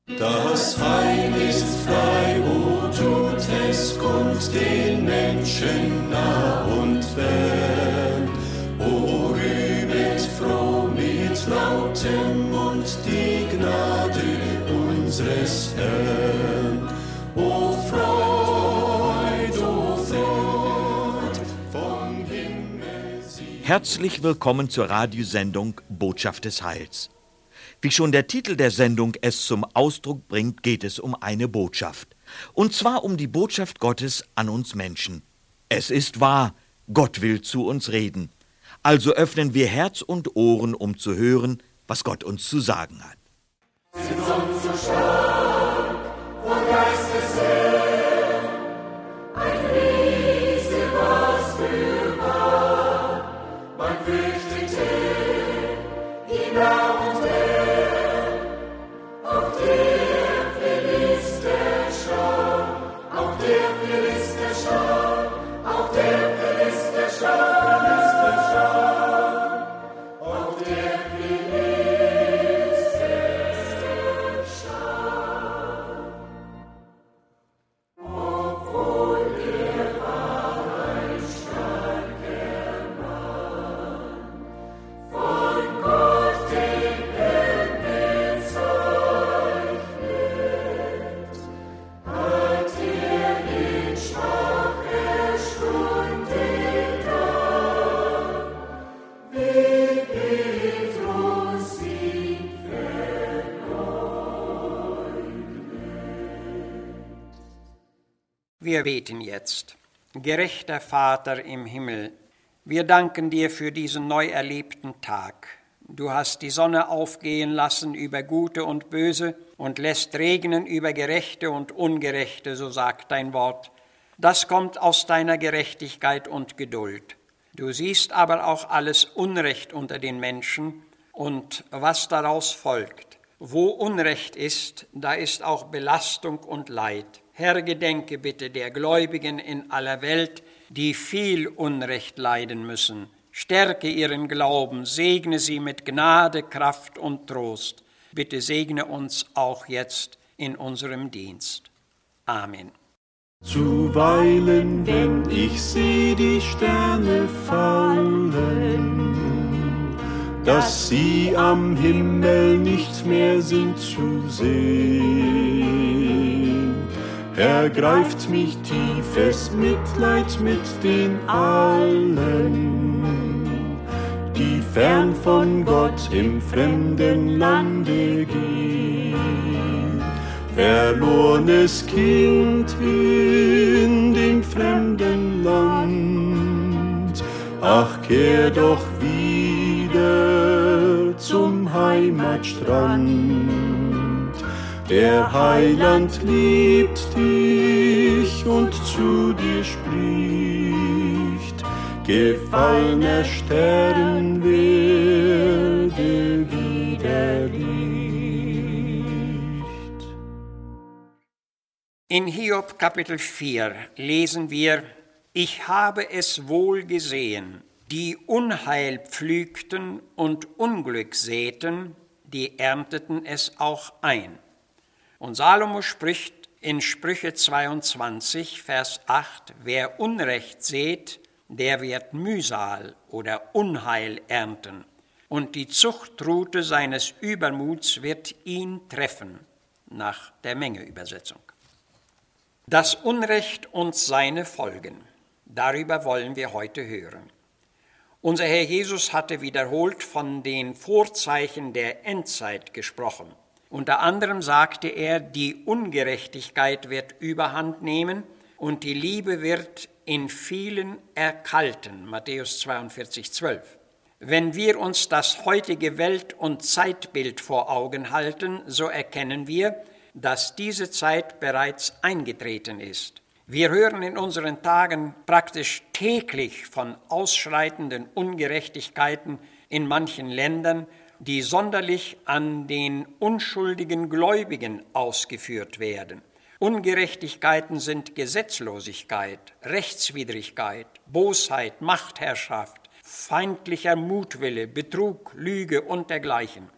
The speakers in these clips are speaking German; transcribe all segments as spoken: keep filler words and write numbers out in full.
Das Heil ist frei, o tut es kund den Menschen nah und fern. O rühmet froh mit lautem Mund die Gnade unseres Herrn. O Freud, o Freud, vom Himmel sie. Herzlich willkommen zur Radiosendung Botschaft des Heils. Wie schon der Titel der Sendung es zum Ausdruck bringt, geht es um eine Botschaft. Und zwar um die Botschaft Gottes an uns Menschen. Es ist wahr, Gott will zu uns reden. Also öffnen wir Herz und Ohren, um zu hören, was Gott uns zu sagen hat. Sind sonst so stark, von Geistes her, ein Riese, was für wahr, man fürchtete ihn nah und fern. Auch der Philister schau, auch der Philister schau, auch der Philister schau, auch der Philister schau. Obwohl er war ein starker Mann, von Gott den Herrn bezeichnet, hat er in schwacher Stunde da, wie Petrus ihn verleugnet. Wir beten jetzt. Gerechter Vater im Himmel, wir danken dir für diesen neu erlebten Tag. Du hast die Sonne aufgehen lassen über Gute und Böse und lässt regnen über Gerechte und Ungerechte, so sagt dein Wort. Das kommt aus deiner Gerechtigkeit und Geduld. Du siehst aber auch alles Unrecht unter den Menschen und was daraus folgt. Wo Unrecht ist, da ist auch Belastung und Leid. Herr, gedenke bitte der Gläubigen in aller Welt, die viel Unrecht leiden müssen. Stärke ihren Glauben, segne sie mit Gnade, Kraft und Trost. Bitte segne uns auch jetzt in unserem Dienst. Amen. Zuweilen, wenn ich seh die Sterne fallen, dass sie am Himmel nicht mehr sind zu sehen, ergreift mich tiefes Mitleid mit den allen, die fern von Gott im fremden Lande gehen. Verlornes Kind in dem fremden Land, ach, kehr doch wieder zum Heimatstrand. Der Heiland liebt dich und zu dir spricht, gefallener Stern werde wieder Licht. In Hiob Kapitel vier lesen wir: Ich habe es wohl gesehen, die Unheil pflügten und Unglück säten, die ernteten es auch ein. Und Salomo spricht in Sprüche zweiundzwanzig, Vers acht, wer Unrecht sät, der wird Mühsal oder Unheil ernten, und die Zuchtrute seines Übermuts wird ihn treffen, nach der Mengeübersetzung. Das Unrecht und seine Folgen, darüber wollen wir heute hören. Unser Herr Jesus hatte wiederholt von den Vorzeichen der Endzeit gesprochen. Unter anderem sagte er, die Ungerechtigkeit wird Überhand nehmen und die Liebe wird in vielen erkalten. Matthäus zweiundvierzig, zwölf. Wenn wir uns das heutige Welt- und Zeitbild vor Augen halten, so erkennen wir, dass diese Zeit bereits eingetreten ist. Wir hören in unseren Tagen praktisch täglich von ausschreitenden Ungerechtigkeiten in manchen Ländern, die sonderlich an den unschuldigen Gläubigen ausgeführt werden. Ungerechtigkeiten sind Gesetzlosigkeit, Rechtswidrigkeit, Bosheit, Machtherrschaft, feindlicher Mutwille, Betrug, Lüge und dergleichen.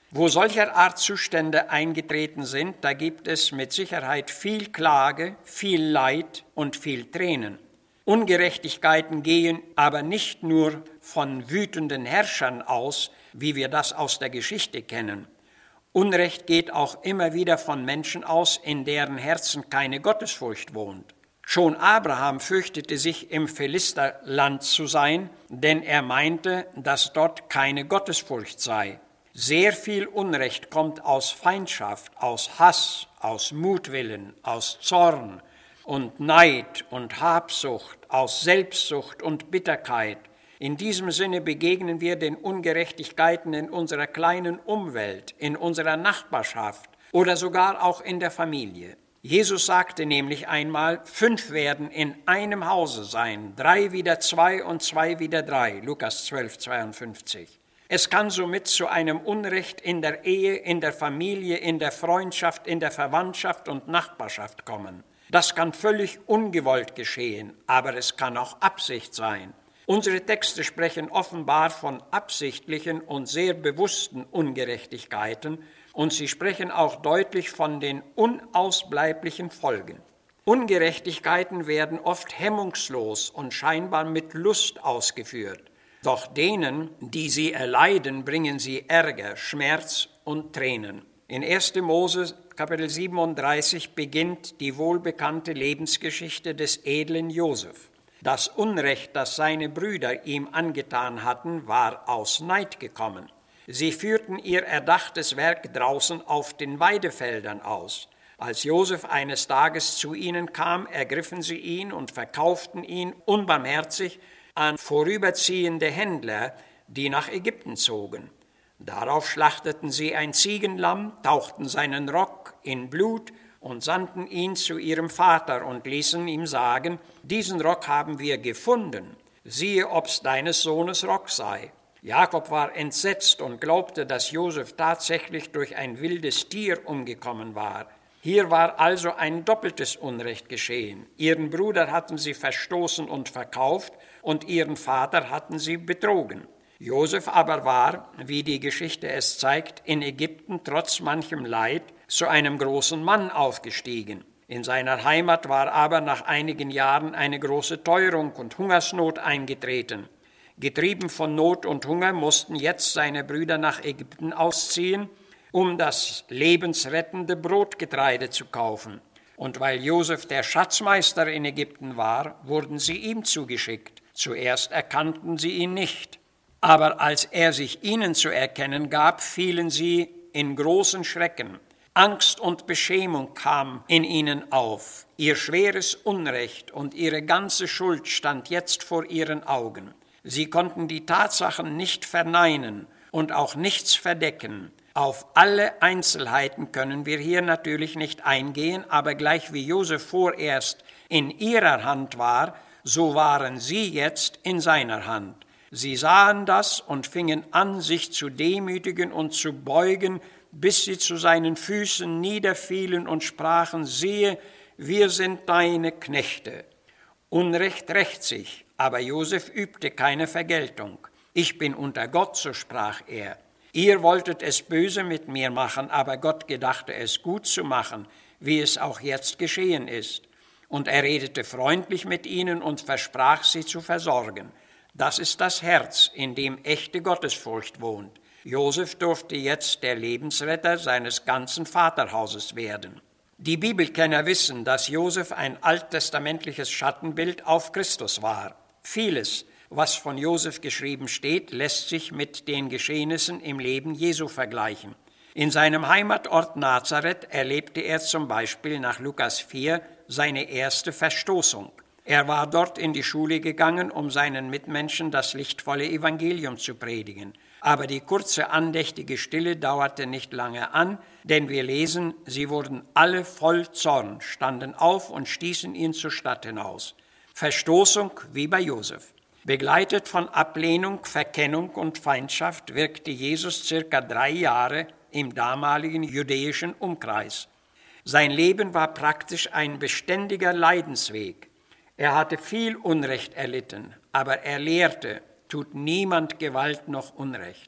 Wo solcher Art Zustände eingetreten sind, da gibt es mit Sicherheit viel Klage, viel Leid und viel Tränen. Ungerechtigkeiten gehen aber nicht nur von wütenden Herrschern aus, wie wir das aus der Geschichte kennen. Unrecht geht auch immer wieder von Menschen aus, in deren Herzen keine Gottesfurcht wohnt. Schon Abraham fürchtete sich, im Philisterland zu sein, denn er meinte, dass dort keine Gottesfurcht sei. Sehr viel Unrecht kommt aus Feindschaft, aus Hass, aus Mutwillen, aus Zorn und Neid und Habsucht, aus Selbstsucht und Bitterkeit. In diesem Sinne begegnen wir den Ungerechtigkeiten in unserer kleinen Umwelt, in unserer Nachbarschaft oder sogar auch in der Familie. Jesus sagte nämlich einmal, fünf werden in einem Hause sein, drei wider zwei und zwei wider drei, Lukas zwölf, zweiundfünfzig. Es kann somit zu einem Unrecht in der Ehe, in der Familie, in der Freundschaft, in der Verwandtschaft und Nachbarschaft kommen. Das kann völlig ungewollt geschehen, aber es kann auch Absicht sein. Unsere Texte sprechen offenbar von absichtlichen und sehr bewussten Ungerechtigkeiten und sie sprechen auch deutlich von den unausbleiblichen Folgen. Ungerechtigkeiten werden oft hemmungslos und scheinbar mit Lust ausgeführt. Doch denen, die sie erleiden, bringen sie Ärger, Schmerz und Tränen. In erster Mose Kapitel siebenunddreißig beginnt die wohlbekannte Lebensgeschichte des edlen Josef. Das Unrecht, das seine Brüder ihm angetan hatten, war aus Neid gekommen. Sie führten ihr erdachtes Werk draußen auf den Weidefeldern aus. Als Josef eines Tages zu ihnen kam, ergriffen sie ihn und verkauften ihn unbarmherzig an vorüberziehende Händler, die nach Ägypten zogen. Darauf schlachteten sie ein Ziegenlamm, tauchten seinen Rock in Blut und sandten ihn zu ihrem Vater und ließen ihm sagen, diesen Rock haben wir gefunden, siehe, ob's deines Sohnes Rock sei. Jakob war entsetzt und glaubte, dass Josef tatsächlich durch ein wildes Tier umgekommen war. Hier war also ein doppeltes Unrecht geschehen. Ihren Bruder hatten sie verstoßen und verkauft und ihren Vater hatten sie betrogen. Josef aber war, wie die Geschichte es zeigt, in Ägypten trotz manchem Leid zu einem großen Mann aufgestiegen. In seiner Heimat war aber nach einigen Jahren eine große Teuerung und Hungersnot eingetreten. Getrieben von Not und Hunger mussten jetzt seine Brüder nach Ägypten ausziehen, um das lebensrettende Brotgetreide zu kaufen. Und weil Josef der Schatzmeister in Ägypten war, wurden sie ihm zugeschickt. Zuerst erkannten sie ihn nicht. Aber als er sich ihnen zu erkennen gab, fielen sie in großen Schrecken. Angst und Beschämung kam in ihnen auf. Ihr schweres Unrecht und ihre ganze Schuld stand jetzt vor ihren Augen. Sie konnten die Tatsachen nicht verneinen und auch nichts verdecken. Auf alle Einzelheiten können wir hier natürlich nicht eingehen, aber gleich wie Josef vorerst in ihrer Hand war, so waren sie jetzt in seiner Hand. Sie sahen das und fingen an, sich zu demütigen und zu beugen, bis sie zu seinen Füßen niederfielen und sprachen, siehe, wir sind deine Knechte. Unrecht rächt sich, aber Josef übte keine Vergeltung. Ich bin unter Gott, so sprach er. Ihr wolltet es böse mit mir machen, aber Gott gedachte es gut zu machen, wie es auch jetzt geschehen ist. Und er redete freundlich mit ihnen und versprach, sie zu versorgen. Das ist das Herz, in dem echte Gottesfurcht wohnt. Josef durfte jetzt der Lebensretter seines ganzen Vaterhauses werden. Die Bibelkenner wissen, dass Josef ein alttestamentliches Schattenbild auf Christus war. Vieles, was von Josef geschrieben steht, lässt sich mit den Geschehnissen im Leben Jesu vergleichen. In seinem Heimatort Nazareth erlebte er zum Beispiel nach Lukas vier seine erste Verstoßung. Er war dort in die Schule gegangen, um seinen Mitmenschen das lichtvolle Evangelium zu predigen. Aber die kurze andächtige Stille dauerte nicht lange an, denn wir lesen, sie wurden alle voll Zorn, standen auf und stießen ihn zur Stadt hinaus. Verstoßung wie bei Josef. Begleitet von Ablehnung, Verkennung und Feindschaft wirkte Jesus circa drei Jahre im damaligen jüdischen Umkreis. Sein Leben war praktisch ein beständiger Leidensweg. Er hatte viel Unrecht erlitten, aber er lehrte, tut niemand Gewalt noch Unrecht.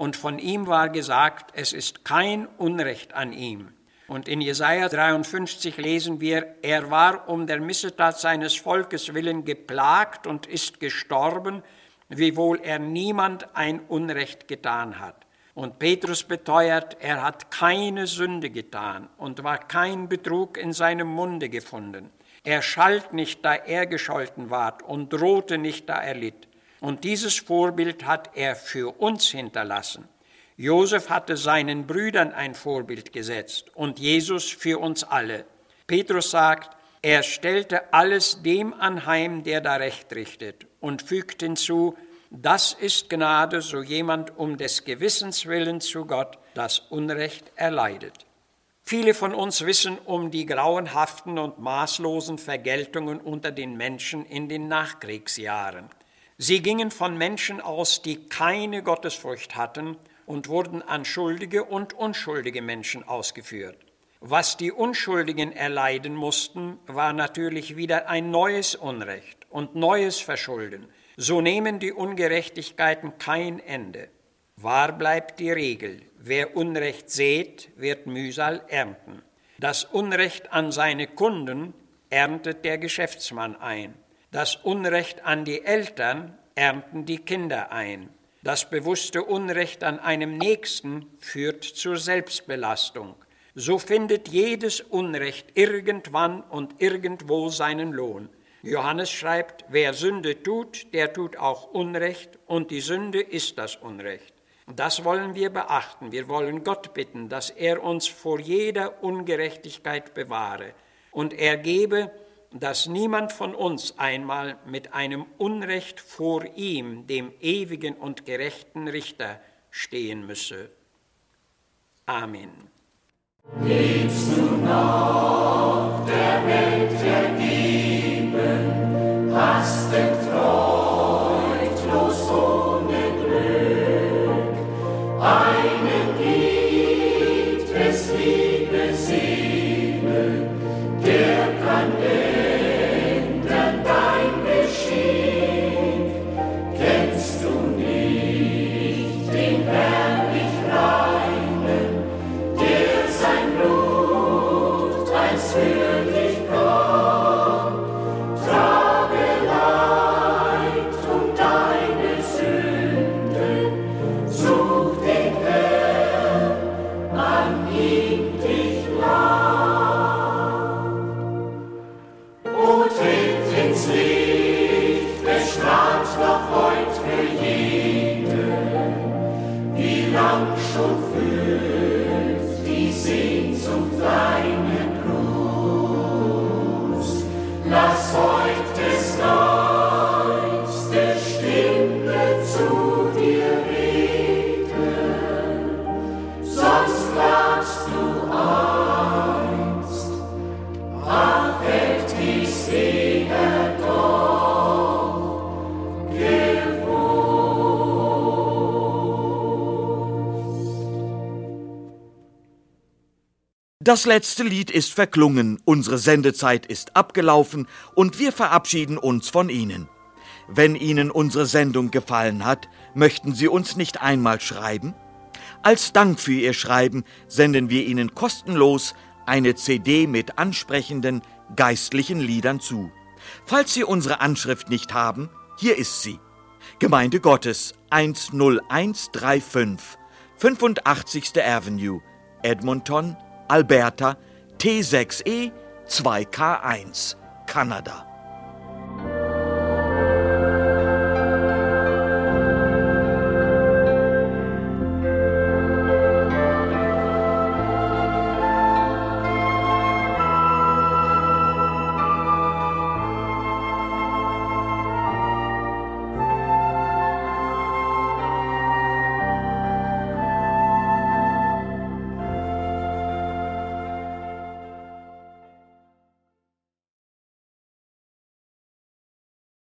und von ihm war gesagt, es ist kein Unrecht an ihm. Und in Jesaja dreiundfünfzig lesen wir, er war um der Missetat seines Volkes willen geplagt und ist gestorben, wiewohl er niemand ein Unrecht getan hat. Und Petrus beteuert, er hat keine Sünde getan und war kein Betrug in seinem Munde gefunden. Er schalt nicht, da er gescholten ward, und drohte nicht, da er litt. Und dieses Vorbild hat er für uns hinterlassen. Josef hatte seinen Brüdern ein Vorbild gesetzt und Jesus für uns alle. Petrus sagt, er stellte alles dem anheim, der da Recht richtet, und fügt hinzu, das ist Gnade, so jemand um des Gewissens willen zu Gott das Unrecht erleidet. Viele von uns wissen um die grauenhaften und maßlosen Vergeltungen unter den Menschen in den Nachkriegsjahren. Sie gingen von Menschen aus, die keine Gottesfurcht hatten, und wurden an schuldige und unschuldige Menschen ausgeführt. Was die Unschuldigen erleiden mussten, war natürlich wieder ein neues Unrecht und neues Verschulden. So nehmen die Ungerechtigkeiten kein Ende. Wahr bleibt die Regel, wer Unrecht sät, wird Mühsal ernten. Das Unrecht an seine Kunden erntet der Geschäftsmann ein. Das Unrecht an die Eltern ernten die Kinder ein. Das bewusste Unrecht an einem Nächsten führt zur Selbstbelastung. So findet jedes Unrecht irgendwann und irgendwo seinen Lohn. Johannes schreibt, wer Sünde tut, der tut auch Unrecht, und die Sünde ist das Unrecht. Das wollen wir beachten. Wir wollen Gott bitten, dass er uns vor jeder Ungerechtigkeit bewahre. Und er gebe, dass niemand von uns einmal mit einem Unrecht vor ihm, dem ewigen und gerechten Richter, stehen müsse. Amen. Lebst du noch der Welt ergeben, hast denn freudlos ohne Glück, einen gibt es liebe Seele, der kann ändern dein Geschick. Kennst du nicht den herrlich Reinen, der sein Blut einst für dich gab? Trage Leid um deine Sünden, such den Herrn, an ihm dich lag. O tritt ins Licht, es strahlt noch heut für jeden, wie lang schon fühlt die Sehnsucht deinen Gruß. Lass heut des Geistes Stimme zu dir reden, sonst klagst du einst, ach, hält die Seele doch Das letzte Lied ist verklungen, unsere Sendezeit ist abgelaufen und wir verabschieden uns von Ihnen. Wenn Ihnen unsere Sendung gefallen hat, möchten Sie uns nicht einmal schreiben? Als Dank für Ihr Schreiben senden wir Ihnen kostenlos eine C D mit ansprechenden geistlichen Liedern zu. Falls Sie unsere Anschrift nicht haben, hier ist sie. Gemeinde Gottes eins null eins drei fünf, fünfundachtzigste Avenue, Edmonton, Alberta, T sechs E zwei K eins, Kanada.